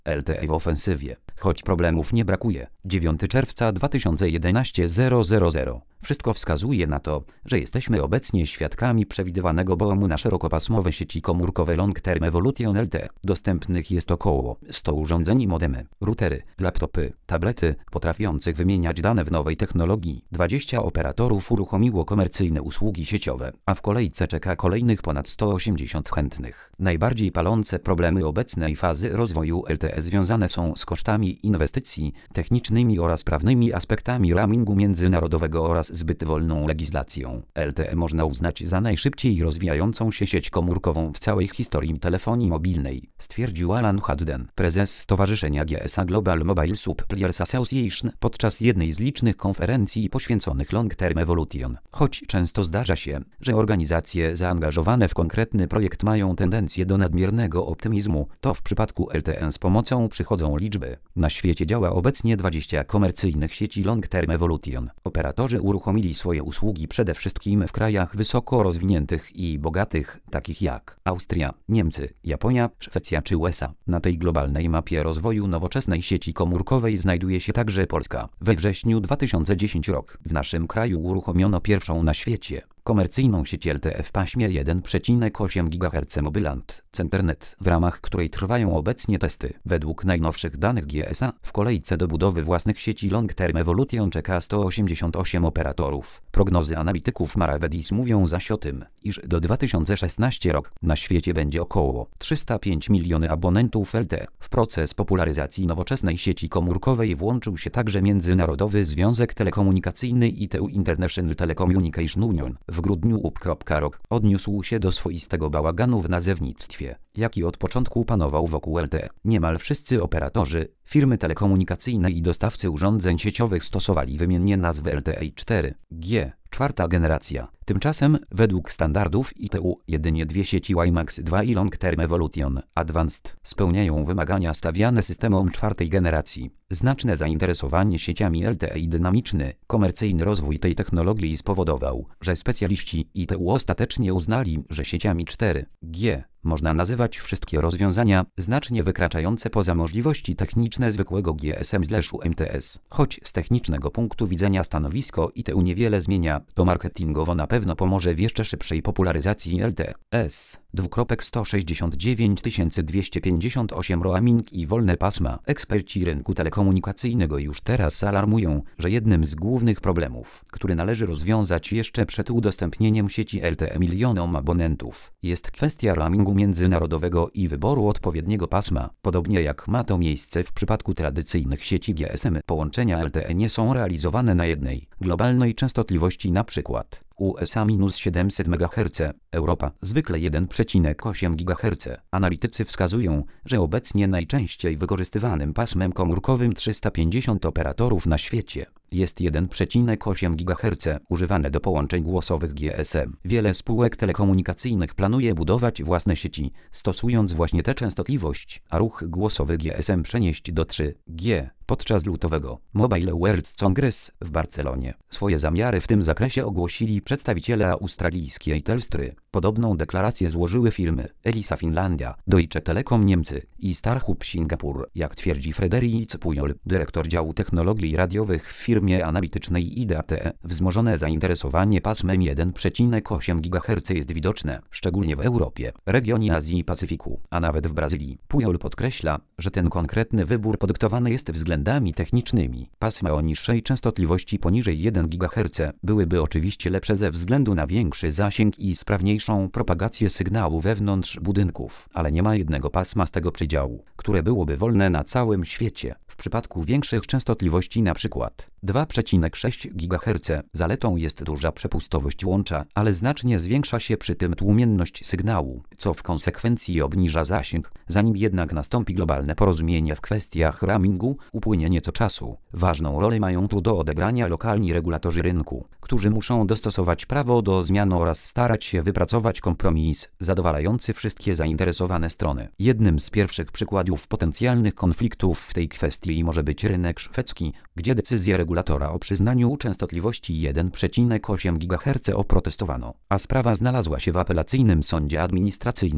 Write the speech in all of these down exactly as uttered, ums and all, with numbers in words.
L T E w ofensywie, choć problemów nie brakuje. dziewiątego czerwca dwa tysiące jedenastego zero zero zero. Wszystko wskazuje na to, że jesteśmy obecnie świadkami przewidywanego boomu na szerokopasmowe sieci komórkowe Long Term Evolution L T E. Dostępnych jest około sto urządzeń i modemy, routery, laptopy, tablety potrafiących wymieniać dane w nowej technologii. dwadzieścia operatorów uruchomiło komercyjne usługi sieciowe, a w kolejce czeka kolejnych ponad sto osiemdziesiąt chętnych. Najbardziej palące problemy obecnej fazy rozwoju L T E związane są z kosztami inwestycji, technicznymi oraz prawnymi aspektami roamingu międzynarodowego oraz zbyt wolną legislacją. L T E można uznać za najszybciej rozwijającą się sieć komórkową w całej historii telefonii mobilnej, stwierdził Alan Hadden, prezes Stowarzyszenia G S A Global Mobile Suppliers Association podczas jednej z licznych konferencji poświęconych Long Term Evolution. Choć często zdarza się, że organizacje zaangażowane w konkretny projekt mają tendencję do nadmiernego optymizmu, to w przypadku L T E z pomocą przychodzą liczby. Na świecie działa obecnie dwadzieścia komercyjnych sieci Long Term Evolution. Operatorzy uruchomili swoje usługi przede wszystkim w krajach wysoko rozwiniętych i bogatych, takich jak Austria, Niemcy, Japonia, Szwecja czy U S A. Na tej globalnej mapie rozwoju nowoczesnej sieci komórkowej znajduje się także Polska. We wrześniu dwa tysiące dziesiątego roku w naszym kraju uruchomiono pierwszą na świecie komercyjną sieć L T E w paśmie jeden przecinek osiem gigaherca Mobiland Centernet, w ramach której trwają obecnie testy. Według najnowszych danych G S A w kolejce do budowy własnych sieci Long Term Evolution czeka sto osiemdziesiąt osiem operatorów. Prognozy analityków Maravedis mówią zaś o tym, iż do dwa tysiące szesnastego roku na świecie będzie około trzysta pięć milionów abonentów L T E. W proces popularyzacji nowoczesnej sieci komórkowej włączył się także Międzynarodowy Związek Telekomunikacyjny I T U International Telecommunication Union. W grudniu U P R O K odniósł się do swoistego bałaganu w nazewnictwie, jaki od początku panował wokół L T E. Niemal wszyscy operatorzy, firmy telekomunikacyjne i dostawcy urządzeń sieciowych stosowali wymiennie nazwę L T E cztery G, czwarta generacja. Tymczasem, według standardów I T U, jedynie dwie sieci WiMAX dwa i Long Term Evolution Advanced spełniają wymagania stawiane systemom czwartej generacji. Znaczne zainteresowanie sieciami L T E i dynamiczny, komercyjny rozwój tej technologii spowodował, że specjaliści I T U ostatecznie uznali, że sieciami cztery G można nazywać wszystkie rozwiązania znacznie wykraczające poza możliwości techniczne zwykłego G S M/U M T S. Choć z technicznego punktu widzenia stanowisko I T U niewiele zmienia, to marketingowo na pewno pomoże w jeszcze szybszej popularyzacji L T E. S. sto sześćdziesiąt dziewięć tysięcy dwieście pięćdziesiąt osiem roaming i wolne pasma. Eksperci rynku telekomunikacyjnego już teraz alarmują, że jednym z głównych problemów, który należy rozwiązać jeszcze przed udostępnieniem sieci L T E milionom abonentów, jest kwestia roamingu międzynarodowego i wyboru odpowiedniego pasma. Podobnie jak ma to miejsce w przypadku tradycyjnych sieci G S M, połączenia L T E nie są realizowane na jednej globalnej częstotliwości, np. U S A minus siedemset megaherców, Europa zwykle jeden przecinek osiem gigaherca. Analitycy wskazują, że obecnie najczęściej wykorzystywanym pasmem komórkowym trzysta pięćdziesiąt operatorów na świecie jest jeden przecinek osiem gigaherca używane do połączeń głosowych G S M. Wiele spółek telekomunikacyjnych planuje budować własne sieci, stosując właśnie tę częstotliwość, a ruch głosowy G S M przenieść do trzy G. Podczas lutowego Mobile World Congress w Barcelonie swoje zamiary w tym zakresie ogłosili przedstawiciele australijskiej Telstry. Podobną deklarację złożyły firmy Elisa Finlandia, Deutsche Telekom Niemcy i Starhub Singapur, jak twierdzi Frederic Pujol, dyrektor działu technologii radiowych w firmie analitycznej I D A T E. Wzmożone zainteresowanie pasmem jeden przecinek osiem gigaherca jest widoczne, szczególnie w Europie, regionie Azji i Pacyfiku, a nawet w Brazylii. Pujol podkreśla, że ten konkretny wybór podyktowany jest względami technicznymi. Pasma o niższej częstotliwości poniżej jeden gigaherca byłyby oczywiście lepsze ze względu na większy zasięg i sprawniejszą propagację sygnału wewnątrz budynków, ale nie ma jednego pasma z tego przedziału, które byłoby wolne na całym świecie. W przypadku większych częstotliwości np. dwa przecinek sześć gigaherca zaletą jest duża przepustowość łącza, ale znacznie zwiększa się przy tym tłumienność sygnału, co w konsekwencji obniża zasięg. Zanim jednak nastąpi globalne porozumienie w kwestiach roamingu, upłynie nieco czasu. Ważną rolę mają tu do odegrania lokalni regulatorzy rynku, którzy muszą dostosować prawo do zmian oraz starać się wypracować kompromis zadowalający wszystkie zainteresowane strony. Jednym z pierwszych przykładów potencjalnych konfliktów w tej kwestii może być rynek szwedzki, gdzie decyzję regulatora o przyznaniu częstotliwości jeden przecinek osiem gigaherca oprotestowano, a sprawa znalazła się w apelacyjnym sądzie administracyjnym.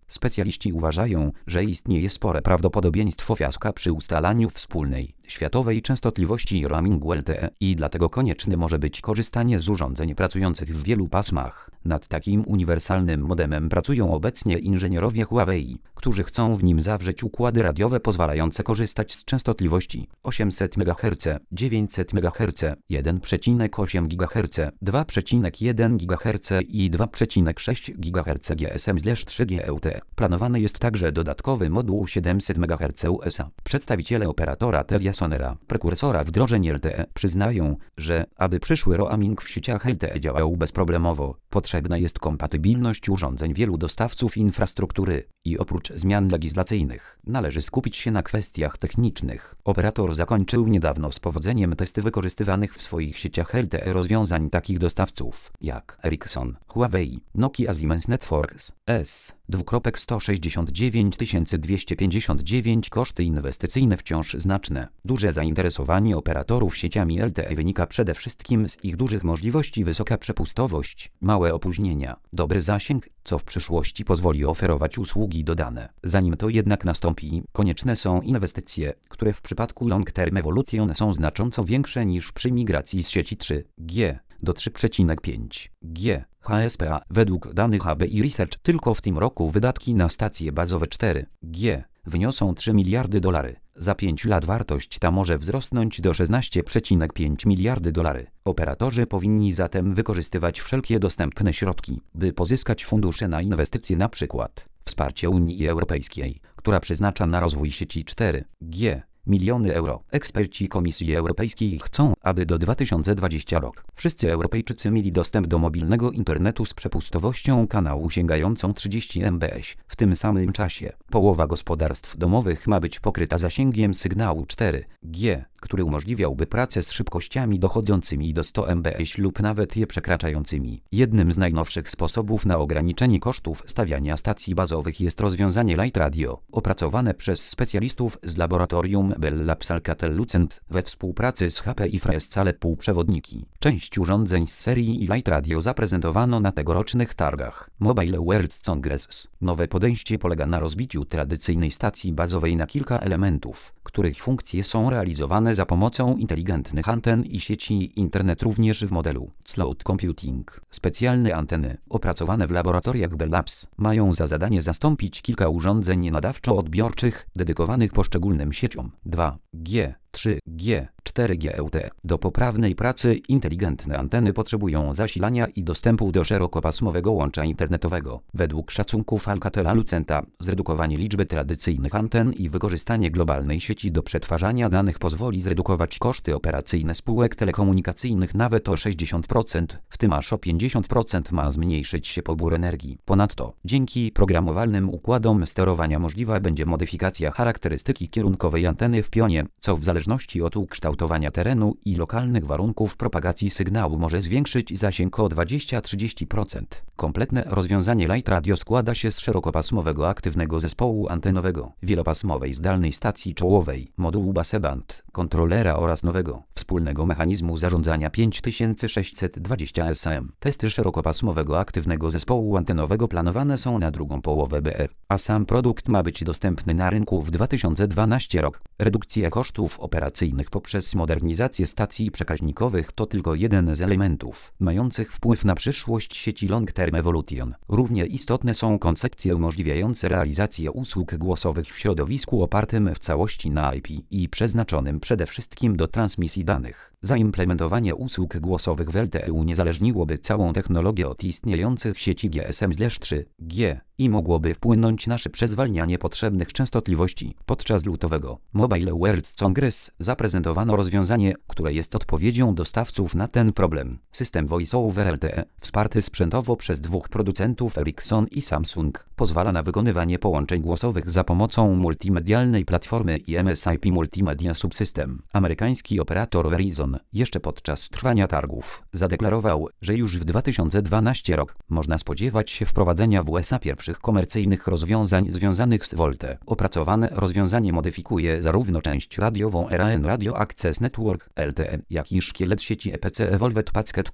Specjaliści uważają, że istnieje spore prawdopodobieństwo fiaska przy ustalaniu wspólnej, światowej częstotliwości roamingu L T E i dlatego konieczne może być korzystanie z urządzeń pracujących w wielu pasmach. Nad takim uniwersalnym modemem pracują obecnie inżynierowie Huawei, którzy chcą w nim zawrzeć układy radiowe pozwalające korzystać z częstotliwości osiemset megaherców, dziewięćset megaherców, jeden przecinek osiem gigaherca, dwa przecinek jeden gigaherca i dwa przecinek sześć gigaherca G S M trzy G L T E. Planowany jest także dodatkowy moduł siedemset megaherców U S A. Przedstawiciele operatora Teliasonera, prekursora wdrożeń L T E, przyznają, że aby przyszły roaming w sieciach L T E działał bezproblemowo, potrzebna jest kompatybilność urządzeń wielu dostawców infrastruktury i oprócz zmian legislacyjnych należy skupić się na kwestiach technicznych. Operator zakończył niedawno z powodzeniem testy wykorzystywanych w swoich sieciach L T E rozwiązań takich dostawców jak Ericsson, Huawei, Nokia, Siemens Networks, S. sto sześćdziesiąt dziewięć tysięcy dwieście pięćdziesiąt dziewięć. Koszty inwestycyjne wciąż znaczne. Duże zainteresowanie operatorów sieciami L T E wynika przede wszystkim z ich dużych możliwości, wysoka przepustowość, małe opóźnienia, dobry zasięg, co w przyszłości pozwoli oferować usługi dodane. Zanim to jednak nastąpi, konieczne są inwestycje, które w przypadku Long Term Evolution są znacząco większe niż przy migracji z sieci trzy G do trzy przecinek pięć G. H S P A. Według danych A B I Research tylko w tym roku wydatki na stacje bazowe cztery G wyniosą trzy miliardy dolarów. Za pięć lat wartość ta może wzrosnąć do szesnaście przecinek pięć miliardy dolarów. Operatorzy powinni zatem wykorzystywać wszelkie dostępne środki, by pozyskać fundusze na inwestycje, np. wsparcie Unii Europejskiej, która przeznacza na rozwój sieci cztery G miliony euro. Eksperci Komisji Europejskiej chcą, aby do dwa tysiące dwudziestego roku wszyscy Europejczycy mieli dostęp do mobilnego internetu z przepustowością kanału sięgającą trzydzieści megabitów. W tym samym czasie połowa gospodarstw domowych ma być pokryta zasięgiem sygnału cztery G, który umożliwiałby pracę z szybkościami dochodzącymi do sto megabitów lub nawet je przekraczającymi. Jednym z najnowszych sposobów na ograniczenie kosztów stawiania stacji bazowych jest rozwiązanie Light Radio, opracowane przez specjalistów z laboratorium Bell Labs Alcatel-Lucent we współpracy z H P i Frescale półprzewodniki. Część urządzeń z serii Light Radio zaprezentowano na tegorocznych targach Mobile World Congress. Nowe podejście polega na rozbiciu tradycyjnej stacji bazowej na kilka elementów, których funkcje są realizowane za pomocą inteligentnych anten i sieci internet, również w modelu Cloud Computing. Specjalne anteny, opracowane w laboratoriach Bell Labs, mają za zadanie zastąpić kilka urządzeń nadawczo-odbiorczych dedykowanych poszczególnym sieciom dwa G, trzy G, cztery G L T E. Do poprawnej pracy inteligentne anteny potrzebują zasilania i dostępu do szerokopasmowego łącza internetowego. Według szacunków Alcatela-Lucenta zredukowanie liczby tradycyjnych anten i wykorzystanie globalnej sieci do przetwarzania danych pozwoli zredukować koszty operacyjne spółek telekomunikacyjnych nawet o sześćdziesiąt procent, w tym aż o pięćdziesiąt procent ma zmniejszyć się pobór energii. Ponadto, dzięki programowalnym układom sterowania możliwa będzie modyfikacja charakterystyki kierunkowej anteny w pionie, co w zależności od ukształtowania terenu i lokalnych warunków propagacji sygnału może zwiększyć zasięg o dwadzieścia do trzydziestu procent. Kompletne rozwiązanie Light Radio składa się z szerokopasmowego aktywnego zespołu antenowego, wielopasmowej zdalnej stacji czołowej, modułu baseband, kontrolera oraz nowego, wspólnego mechanizmu zarządzania pięć tysięcy sześćset dwadzieścia S M. Testy szerokopasmowego aktywnego zespołu antenowego planowane są na drugą połowę B R, a sam produkt ma być dostępny na rynku w dwa tysiące dwunastym roku. Redukcja kosztów operacyjnych poprzez modernizację stacji przekaźnikowych to tylko jeden z elementów mających wpływ na przyszłość sieci Long Term Evolution. Równie istotne są koncepcje umożliwiające realizację usług głosowych w środowisku opartym w całości na I P i przeznaczonym przede wszystkim do transmisji danych. Zaimplementowanie usług głosowych w L T E uniezależniłoby całą technologię od istniejących sieci G S M trzy G i mogłoby wpłynąć na szybsze zwalnianie potrzebnych częstotliwości. Podczas lutowego Mobile World Congress zaprezentowano rozwiązanie, które jest odpowiedzią dostawców na ten problem. System Voice over L T E, wsparty sprzętowo przez dwóch producentów Ericsson i Samsung, pozwala na wykonywanie połączeń głosowych za pomocą multimedialnej platformy I M S I P Multimedia Subsystem. Amerykański operator Verizon jeszcze podczas trwania targów zadeklarował, że już w dwa tysiące dwunastym roku można spodziewać się wprowadzenia w U S A pierwszych komercyjnych rozwiązań związanych z VoLTE. Opracowane rozwiązanie modyfikuje zarówno część radiową R A N Radio Access Network L T E, jak i szkielet sieci E P C Evolved Packet Core.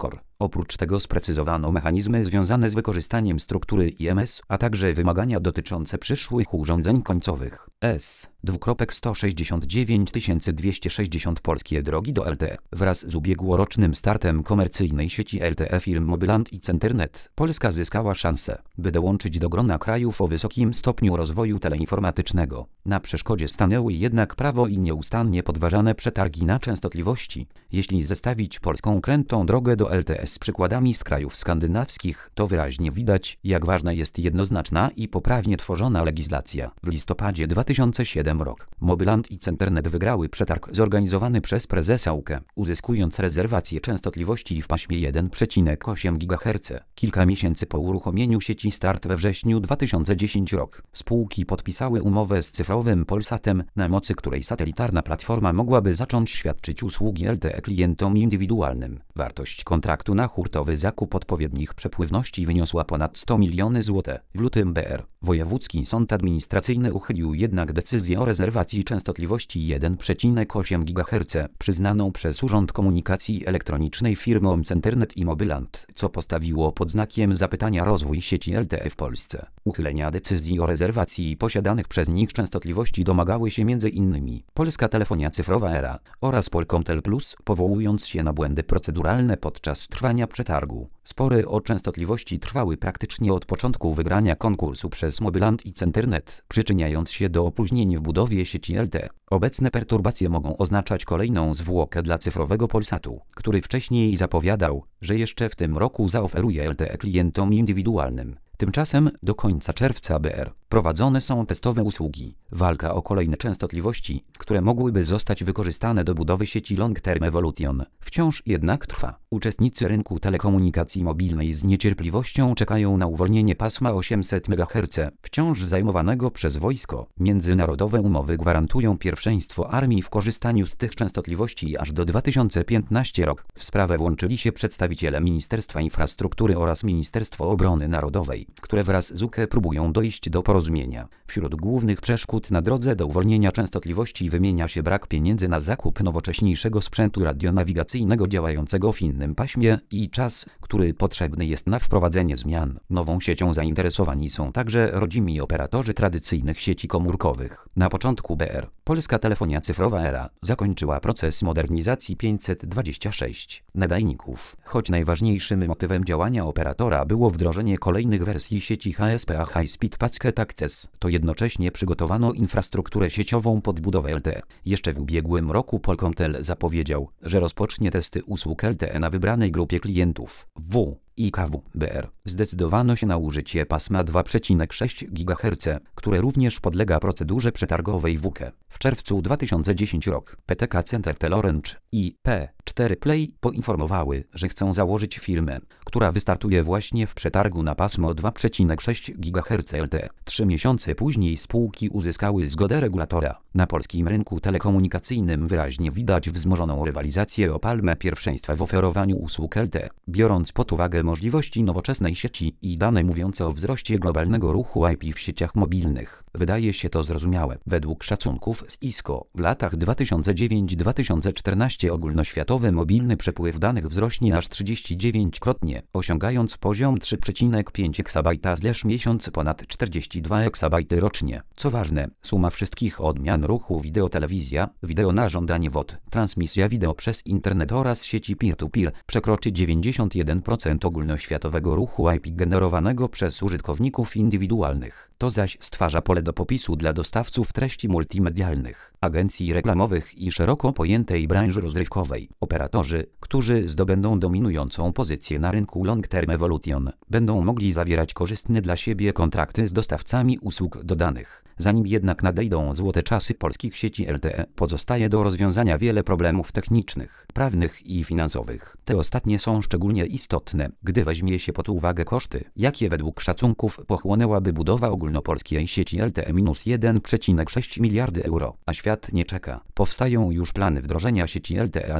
Oprócz tego sprecyzowano mechanizmy związane z wykorzystaniem struktury I M S, a także wymagania dotyczące przyszłych urządzeń końcowych. S. sto sześćdziesiąt dziewięć tysięcy dwieście sześćdziesiąt Polskie drogi do L T E. Wraz z ubiegłorocznym startem komercyjnej sieci L T E firm Mobiland i Centernet, Polska zyskała szansę, by dołączyć do grona krajów o wysokim stopniu rozwoju teleinformatycznego. Na przeszkodzie stanęły jednak prawo i nieustannie podważane przetargi na częstotliwości. Jeśli zestawić polską krętą drogę do L T E z przykładami z krajów skandynawskich, to wyraźnie widać, jak ważna jest jednoznaczna i poprawnie tworzona legislacja. W listopadzie dwa tysiące siódmego rok Mobiland i Centernet wygrały przetarg zorganizowany przez prezesa U K E, uzyskując rezerwację częstotliwości w paśmie jeden przecinek osiem gigaherca. Kilka miesięcy po uruchomieniu sieci Start we wrześniu dwa tysiące dziesiątego rok spółki podpisały umowę z cyfrowym Polsatem, na mocy której satelitarna platforma mogłaby zacząć świadczyć usługi L T E klientom indywidualnym. Wartość kontraktu na hurtowy zakup odpowiednich przepływności wyniosła ponad sto milionów złotych. W lutym B R Wojewódzki Sąd Administracyjny uchylił jednak decyzję o rezerwacji częstotliwości jeden przecinek osiem gigaherca przyznaną przez Urząd Komunikacji Elektronicznej firmom Centernet i Mobiland, co postawiło pod znakiem zapytania rozwój sieci L T E w Polsce. Uchylenia decyzji o rezerwacji posiadanych przez nich częstotliwości domagały się między innymi Polska Telefonia Cyfrowa E R A oraz Polkomtel Plus, powołując się na błędy proceduralne podczas trwania przetargu. Spory o częstotliwości trwały praktycznie od początku wygrania konkursu przez Mobiland i Centernet, przyczyniając się do opóźnień w budowie sieci L T E. Obecne perturbacje mogą oznaczać kolejną zwłokę dla cyfrowego Polsatu, który wcześniej zapowiadał, że jeszcze w tym roku zaoferuje L T E klientom indywidualnym. Tymczasem do końca czerwca B R prowadzone są testowe usługi. Walka o kolejne częstotliwości, które mogłyby zostać wykorzystane do budowy sieci Long Term Evolution, wciąż jednak trwa. Uczestnicy rynku telekomunikacji mobilnej z niecierpliwością czekają na uwolnienie pasma osiemset megaherców, wciąż zajmowanego przez wojsko. Międzynarodowe umowy gwarantują pierwszeństwo armii w korzystaniu z tych częstotliwości aż do dwa tysiące piętnastego roku. W sprawę włączyli się przedstawiciele Ministerstwa Infrastruktury oraz Ministerstwo Obrony Narodowej, które wraz z U K E próbują dojść do porozumienia. Wśród głównych przeszkód na drodze do uwolnienia częstotliwości wymienia się brak pieniędzy na zakup nowocześniejszego sprzętu radionawigacyjnego działającego w innym paśmie i czas, który potrzebny jest na wprowadzenie zmian. Nową siecią zainteresowani są także rodzimi operatorzy tradycyjnych sieci komórkowych. Na początku B R Polska Telefonia Cyfrowa E R A zakończyła proces modernizacji pięćset dwadzieścia sześć nadajników, choć najważniejszym motywem działania operatora było wdrożenie kolejnych wersji sieci H S P A High Speed Packet Access, to jednocześnie przygotowano infrastrukturę sieciową pod budowę L T E. Jeszcze w ubiegłym roku Polkomtel zapowiedział, że rozpocznie testy usług L T E na wybranej grupie klientów W i K W B R. Zdecydowano się na użycie pasma dwa przecinek sześć gigaherca, które również podlega procedurze przetargowej w U K E. W czerwcu dwa tysiące dziesiątego roku P T K Centertel Orange i P cztery Play poinformowały, że chcą założyć firmę, która wystartuje właśnie w przetargu na pasmo dwa przecinek sześć gigaherca L T E. Trzy miesiące później spółki uzyskały zgodę regulatora. Na polskim rynku telekomunikacyjnym wyraźnie widać wzmożoną rywalizację o palmę pierwszeństwa w oferowaniu usług L T E. Biorąc pod uwagę możliwości nowoczesnej sieci i dane mówiące o wzroście globalnego ruchu I P w sieciach mobilnych, wydaje się to zrozumiałe. Według szacunków z I S C O w latach dwa tysiące dziewiąty do dwa tysiące czternastego ogólnoświatowy mobilny przepływ danych wzrośnie aż trzydzieści dziewięć krotnie, osiągając poziom trzy przecinek pięć eksabajta zleż miesiąc ponad czterdzieści dwa eksabajty rocznie. Co ważne, suma wszystkich odmian ruchu wideo, telewizja, wideo na żądanie V O D, transmisja wideo przez internet oraz sieci peer-to-peer przekroczy dziewięćdziesiąt jeden procent ogólnoświatowego ruchu I P generowanego przez użytkowników indywidualnych. To zaś stwarza pole do popisu dla dostawców treści multimedialnych, agencji reklamowych i szeroko pojętej branży rozrywkowej. Operatorzy, którzy zdobędą dominującą pozycję na rynku Long Term Evolution, będą mogli zawierać korzystne dla siebie kontrakty z dostawcami usług dodanych. Zanim jednak nadejdą złote czasy polskich sieci L T E, pozostaje do rozwiązania wiele problemów technicznych, prawnych i finansowych. Te ostatnie są szczególnie istotne, gdy weźmie się pod uwagę koszty, jakie według szacunków pochłonęłaby budowa ogólnopolskiej sieci L T E minus jeden przecinek sześć miliardy euro, a świat nie czeka. Powstają już plany wdrożenia sieci L T E Advanced.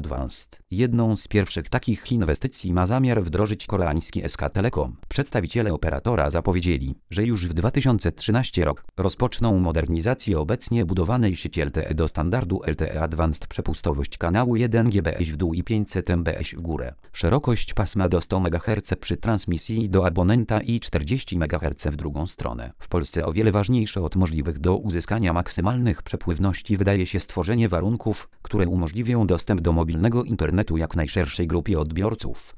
Advanced. Jedną z pierwszych takich inwestycji ma zamiar wdrożyć koreański S K Telecom. Przedstawiciele operatora zapowiedzieli, że już w dwa tysiące trzynastym rok rozpoczną modernizację obecnie budowanej sieci L T E do standardu L T E Advanced. Przepustowość kanału jeden gigabajtów w dół i pięćset megabajtów w górę. Szerokość pasma do sto megaherców przy transmisji do abonenta i czterdzieści megaherców w drugą stronę. W Polsce o wiele ważniejsze od możliwych do uzyskania maksymalnych przepływności wydaje się stworzenie warunków, które umożliwią dostęp do mobilnego internetu jak najszerszej grupie odbiorców.